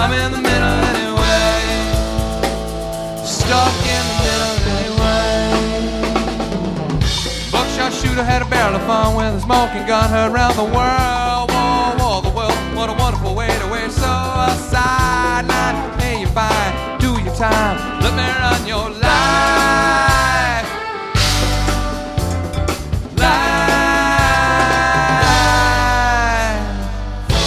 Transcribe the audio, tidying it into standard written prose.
I'm in the middle anyway. Stuck in the middle anyway. Buckshot shooter had a barrel of fun with a smoking gun, heard around the world. Whoa, whoa, the world, what a wonderful way to waste suicide. Not pay you fine, do your time, let me run your life.